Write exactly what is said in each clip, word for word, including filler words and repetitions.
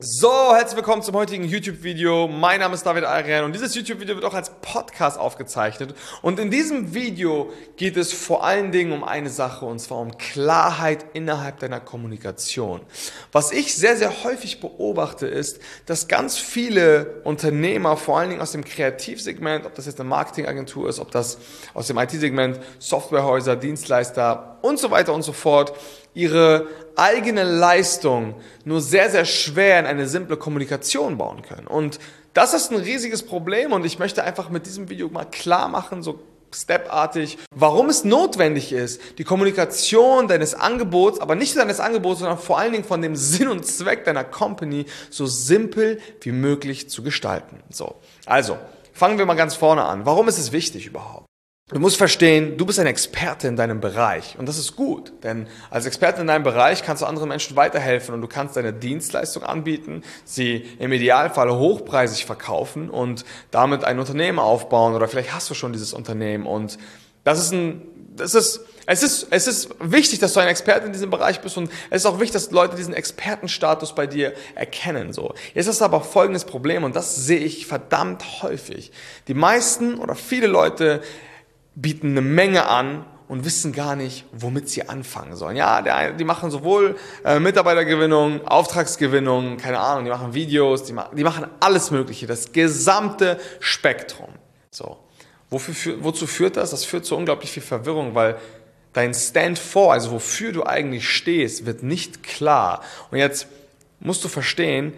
So, herzlich willkommen zum heutigen YouTube-Video. Mein Name ist David Arian und dieses YouTube-Video wird auch als Podcast aufgezeichnet. Und in diesem Video geht es vor allen Dingen um eine Sache, und zwar um Klarheit innerhalb deiner Kommunikation. Was ich sehr, sehr häufig beobachte, ist, dass ganz viele Unternehmer, vor allen Dingen aus dem Kreativsegment, ob das jetzt eine Marketingagentur ist, ob das aus dem I T-Segment, Softwarehäuser, Dienstleister und so weiter und so fort, ihre eigene Leistung nur sehr, sehr schwer in eine simple Kommunikation bauen können. Und das ist ein riesiges Problem und ich möchte einfach mit diesem Video mal klar machen, so stepartig, warum es notwendig ist, die Kommunikation deines Angebots, aber nicht deines Angebots, sondern vor allen Dingen von dem Sinn und Zweck deiner Company so simpel wie möglich zu gestalten. So, also fangen wir mal ganz vorne an. Warum ist es wichtig überhaupt? Du musst verstehen, du bist ein Experte in deinem Bereich und das ist gut, denn als Experte in deinem Bereich kannst du anderen Menschen weiterhelfen und du kannst deine Dienstleistung anbieten, sie im Idealfall hochpreisig verkaufen und damit ein Unternehmen aufbauen oder vielleicht hast du schon dieses Unternehmen und das ist ein, das ist, es ist, es ist wichtig, dass du ein Experte in diesem Bereich bist und es ist auch wichtig, dass Leute diesen Expertenstatus bei dir erkennen, so. Jetzt ist aber folgendes Problem und das sehe ich verdammt häufig. Die meisten oder viele Leute bieten eine Menge an und wissen gar nicht, womit sie anfangen sollen. Ja, der, die machen sowohl äh, Mitarbeitergewinnung, Auftragsgewinnung, keine Ahnung, die machen Videos, die, ma die machen alles Mögliche, das gesamte Spektrum. So, wofür, für, wozu führt das? Das führt zu unglaublich viel Verwirrung, weil dein Stand for, also wofür du eigentlich stehst, wird nicht klar. Und jetzt musst du verstehen,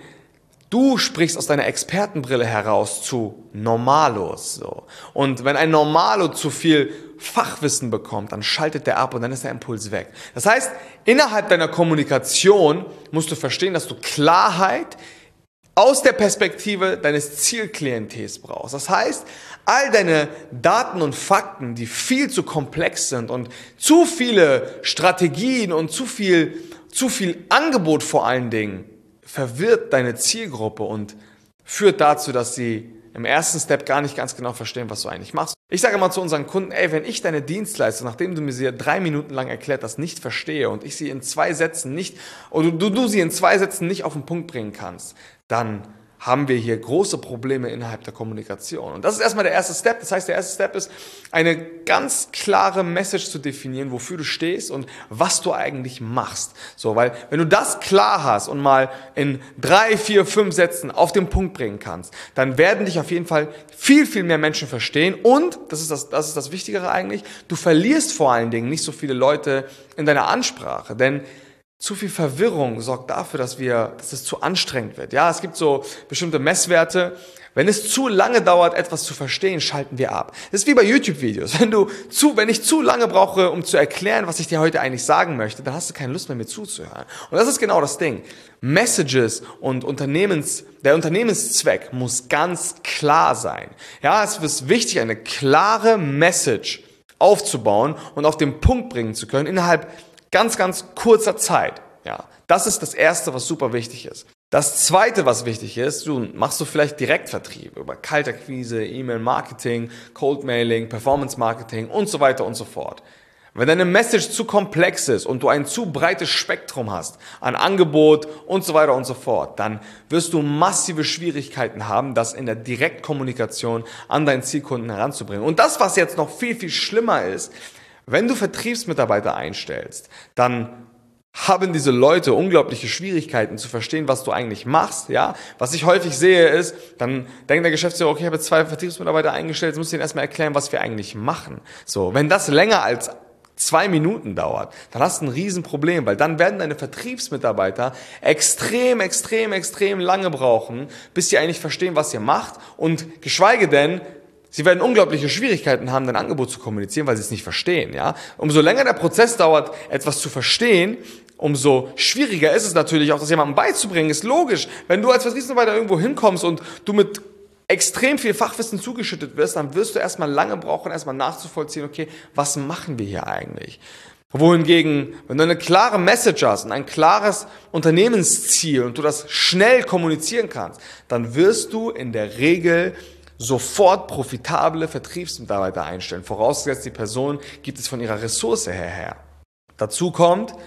du sprichst aus deiner Expertenbrille heraus zu Normalos. So. Und wenn ein Normalo zu viel Fachwissen bekommt, dann schaltet der ab und dann ist der Impuls weg. Das heißt, innerhalb deiner Kommunikation musst du verstehen, dass du Klarheit aus der Perspektive deines Zielklientels brauchst. Das heißt, all deine Daten und Fakten, die viel zu komplex sind und zu viele Strategien und zu viel, zu viel Angebot vor allen Dingen, verwirrt deine Zielgruppe und führt dazu, dass sie im ersten Step gar nicht ganz genau verstehen, was du eigentlich machst. Ich sage immer zu unseren Kunden, ey, wenn ich deine Dienstleistung, nachdem du mir sie drei Minuten lang erklärt hast, nicht verstehe und ich sie in zwei Sätzen nicht, oder du, du sie in zwei Sätzen nicht auf den Punkt bringen kannst, dann haben wir hier große Probleme innerhalb der Kommunikation. Und das ist erstmal der erste Step. Das heißt, der erste Step ist, eine ganz klare Message zu definieren, wofür du stehst und was du eigentlich machst. So, weil wenn du das klar hast und mal in drei, vier, fünf Sätzen auf den Punkt bringen kannst, dann werden dich auf jeden Fall viel, viel mehr Menschen verstehen und, das ist das, das ist das Wichtigere eigentlich, du verlierst vor allen Dingen nicht so viele Leute in deiner Ansprache, denn zu viel Verwirrung sorgt dafür, dass wir, dass es zu anstrengend wird. Ja, es gibt so bestimmte Messwerte. Wenn es zu lange dauert, etwas zu verstehen, schalten wir ab. Das ist wie bei YouTube-Videos. Wenn du zu, wenn ich zu lange brauche, um zu erklären, was ich dir heute eigentlich sagen möchte, dann hast du keine Lust mehr, mir zuzuhören. Und das ist genau das Ding. Messages und Unternehmens, der Unternehmenszweck muss ganz klar sein. Ja, es ist wichtig, eine klare Message aufzubauen und auf den Punkt bringen zu können innerhalb ganz, ganz kurzer Zeit. Ja, das ist das Erste, was super wichtig ist. Das Zweite, was wichtig ist, du machst du vielleicht Direktvertrieb über Kaltakquise, E-Mail-Marketing, Cold-Mailing, Performance-Marketing und so weiter und so fort. Wenn deine Message zu komplex ist und du ein zu breites Spektrum hast an Angebot und so weiter und so fort, dann wirst du massive Schwierigkeiten haben, das in der Direktkommunikation an deinen Zielkunden heranzubringen. Und das, was jetzt noch viel, viel schlimmer ist, wenn du Vertriebsmitarbeiter einstellst, dann haben diese Leute unglaubliche Schwierigkeiten zu verstehen, was du eigentlich machst. Ja, was ich häufig sehe ist, dann denkt der Geschäftsführer, okay, ich habe jetzt zwei Vertriebsmitarbeiter eingestellt, jetzt muss ich ihnen erstmal erklären, was wir eigentlich machen. So, wenn das länger als zwei Minuten dauert, dann hast du ein Riesenproblem, weil dann werden deine Vertriebsmitarbeiter extrem, extrem, extrem lange brauchen, bis sie eigentlich verstehen, was ihr macht und geschweige denn, sie werden unglaubliche Schwierigkeiten haben, dein Angebot zu kommunizieren, weil sie es nicht verstehen. Ja? Umso länger der Prozess dauert, etwas zu verstehen, umso schwieriger ist es natürlich auch, das jemandem beizubringen. Ist logisch, wenn du als Vertriebsmitarbeiter irgendwo hinkommst und du mit extrem viel Fachwissen zugeschüttet wirst, dann wirst du erstmal lange brauchen, erstmal nachzuvollziehen, okay, was machen wir hier eigentlich? Wohingegen, wenn du eine klare Message hast und ein klares Unternehmensziel und du das schnell kommunizieren kannst, dann wirst du in der Regel sofort profitable Vertriebsmitarbeiter einstellen. Vorausgesetzt, die Person gibt es von ihrer Ressource her her. Dazu kommt,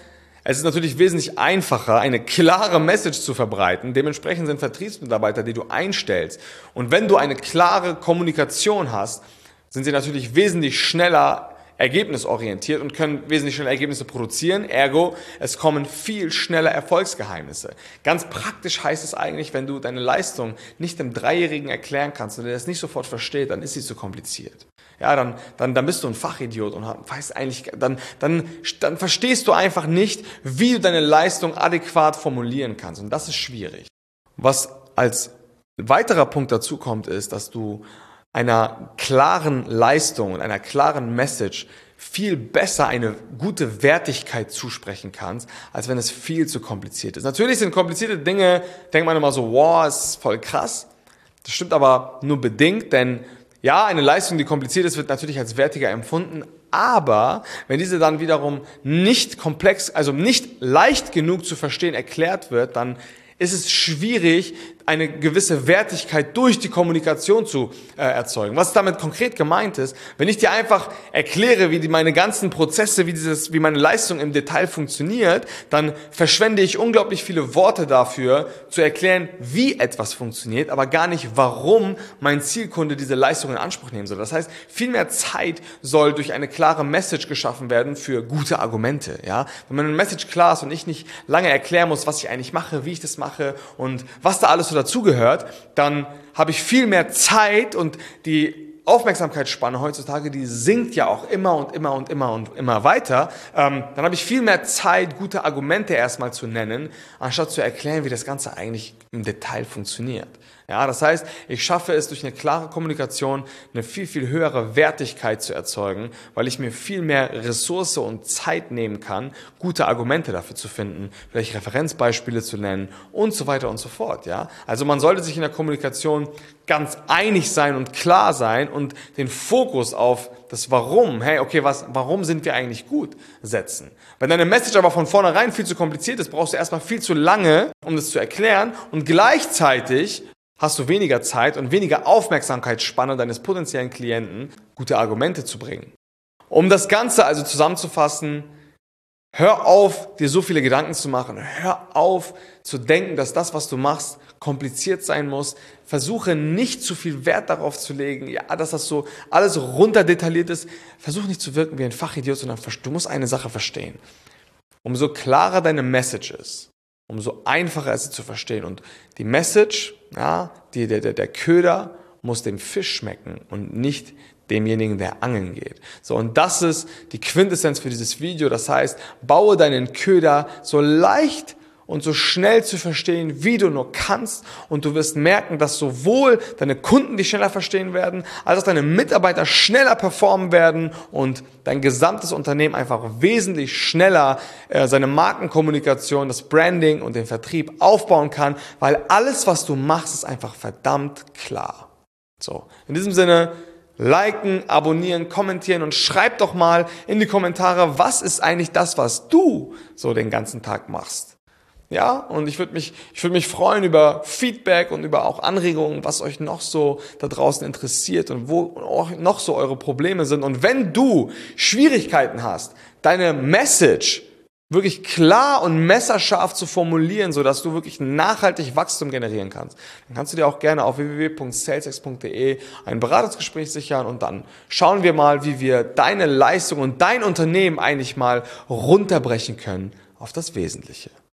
Es ist natürlich wesentlich einfacher, eine klare Message zu verbreiten. Dementsprechend sind Vertriebsmitarbeiter, die du einstellst. Und wenn du eine klare Kommunikation hast, sind sie natürlich wesentlich schneller ergebnisorientiert und können wesentlich schneller Ergebnisse produzieren. Ergo, es kommen viel schneller Erfolgsgeheimnisse. Ganz praktisch heißt es eigentlich, wenn du deine Leistung nicht dem Dreijährigen erklären kannst und der das nicht sofort versteht, dann ist sie zu kompliziert. Ja, dann, dann, dann bist du ein Fachidiot und weißt eigentlich, dann, dann, dann verstehst du einfach nicht, wie du deine Leistung adäquat formulieren kannst. Und das ist schwierig. Was als weiterer Punkt dazu kommt, ist, dass du einer klaren Leistung und einer klaren Message viel besser eine gute Wertigkeit zusprechen kannst, als wenn es viel zu kompliziert ist. Natürlich sind komplizierte Dinge, denkt man immer so, wow, ist voll krass. Das stimmt aber nur bedingt, denn ja, eine Leistung, die kompliziert ist, wird natürlich als wertiger empfunden, aber wenn diese dann wiederum nicht komplex, also nicht leicht genug zu verstehen erklärt wird, dann ist es schwierig, eine gewisse Wertigkeit durch die Kommunikation zu äh, erzeugen. Was damit konkret gemeint ist, wenn ich dir einfach erkläre, wie die, meine ganzen Prozesse, wie dieses, wie meine Leistung im Detail funktioniert, dann verschwende ich unglaublich viele Worte dafür, zu erklären, wie etwas funktioniert, aber gar nicht, warum mein Zielkunde diese Leistung in Anspruch nehmen soll. Das heißt, viel mehr Zeit soll durch eine klare Message geschaffen werden für gute Argumente. Ja? Wenn meine Message klar ist und ich nicht lange erklären muss, was ich eigentlich mache, wie ich das mache und was da alles so dazugehört, dann habe ich viel mehr Zeit und die Aufmerksamkeitsspanne heutzutage, die sinkt ja auch immer und immer und immer und immer weiter. Ähm, dann habe ich viel mehr Zeit, gute Argumente erstmal zu nennen, anstatt zu erklären, wie das Ganze eigentlich im Detail funktioniert. Ja, das heißt, ich schaffe es durch eine klare Kommunikation, eine viel, viel höhere Wertigkeit zu erzeugen, weil ich mir viel mehr Ressource und Zeit nehmen kann, gute Argumente dafür zu finden, vielleicht Referenzbeispiele zu nennen und so weiter und so fort. Ja, also man sollte sich in der Kommunikation ganz einig sein und klar sein und den Fokus auf das Warum, hey, okay, was, warum sind wir eigentlich gut, setzen. Wenn deine Message aber von vornherein viel zu kompliziert ist, brauchst du erstmal viel zu lange, um das zu erklären und gleichzeitig hast du weniger Zeit und weniger Aufmerksamkeitsspanne deines potenziellen Klienten, gute Argumente zu bringen. Um das Ganze also zusammenzufassen, hör auf, dir so viele Gedanken zu machen. Hör auf zu denken, dass das, was du machst, kompliziert sein muss. Versuche nicht zu viel Wert darauf zu legen, ja, dass das so alles runterdetailliert ist. Versuche nicht zu wirken wie ein Fachidiot, sondern du musst eine Sache verstehen. Umso klarer deine Message ist, umso einfacher ist sie zu verstehen. Und die Message, ja, die, der, der, der Köder muss dem Fisch schmecken und nicht demjenigen, der angeln geht. So, und das ist die Quintessenz für dieses Video. Das heißt, baue deinen Köder so leicht und so schnell zu verstehen, wie du nur kannst. Und du wirst merken, dass sowohl deine Kunden dich schneller verstehen werden, als auch deine Mitarbeiter schneller performen werden und dein gesamtes Unternehmen einfach wesentlich schneller äh, seine Markenkommunikation, das Branding und den Vertrieb aufbauen kann, weil alles, was du machst, ist einfach verdammt klar. So, in diesem Sinne, liken, abonnieren, kommentieren und schreib doch mal in die Kommentare, was ist eigentlich das, was du so den ganzen Tag machst. Ja, und ich würde mich, ich würde mich freuen über Feedback und über auch Anregungen, was euch noch so da draußen interessiert und wo auch noch so eure Probleme sind. Und wenn du Schwierigkeiten hast, deine Message wirklich klar und messerscharf zu formulieren, sodass du wirklich nachhaltig Wachstum generieren kannst, dann kannst du dir auch gerne auf w w w punkt salesex punkt d e ein Beratungsgespräch sichern und dann schauen wir mal, wie wir deine Leistung und dein Unternehmen eigentlich mal runterbrechen können auf das Wesentliche.